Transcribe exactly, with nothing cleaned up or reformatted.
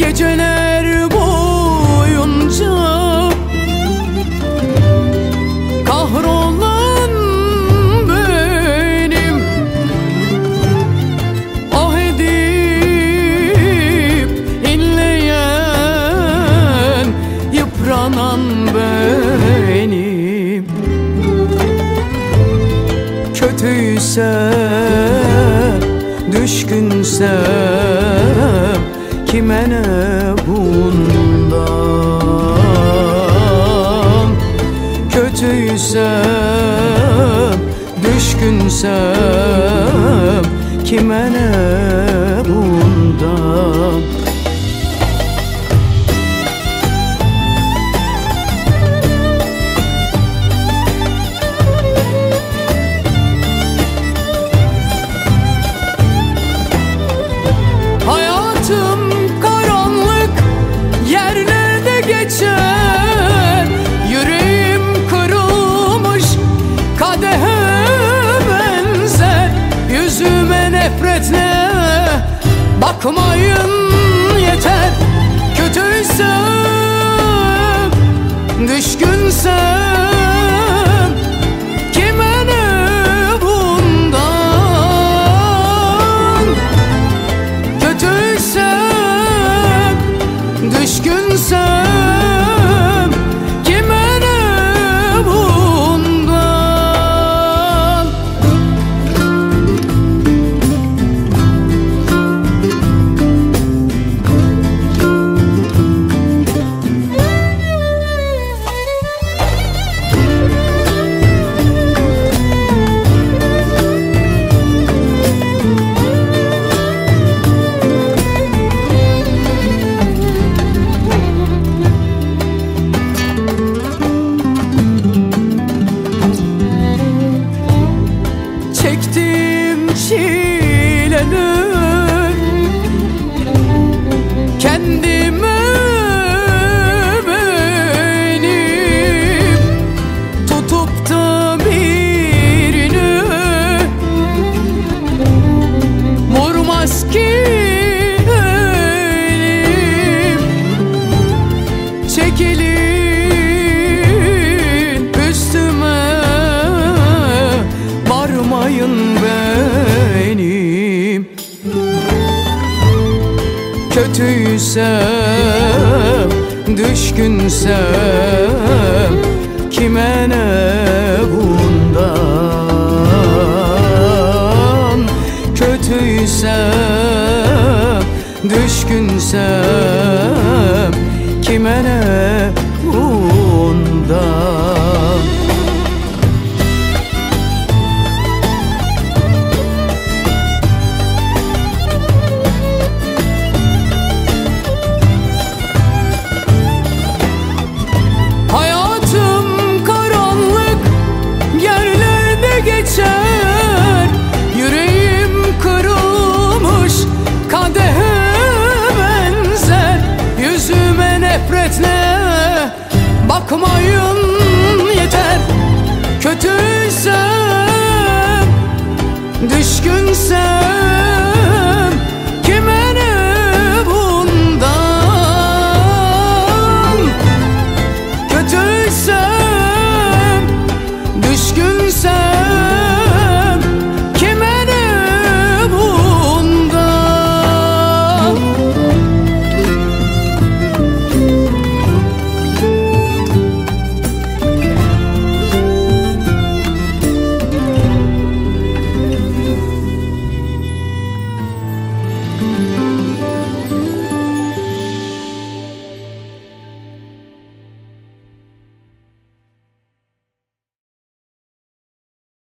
Geceler boyunca kahrolan benim, ah edip inleyen yıpranan benim. Kötüysem, düşkünsem kime ne bundan? Kötüysem, düşkünsem kime ne bundan? Nefretle bakmayın yeter. Kötüysem, düşkünsem kime ne bundan? Kötüysem, düşkünsem kime ne bundan? Çektim çileler kendime benim, tutup da birini vurmaz ki elim. Çekilin üstüme, varmayın benim. Kötüysem, düşkünsem kime ne bundan? Kötüysem, düşkünsem kime ne bundan? Geçer, yüreğim kırılmış kadehe benzer. Yüzüme nefretle bakmayın yeter. Kötüysem, düşkünsem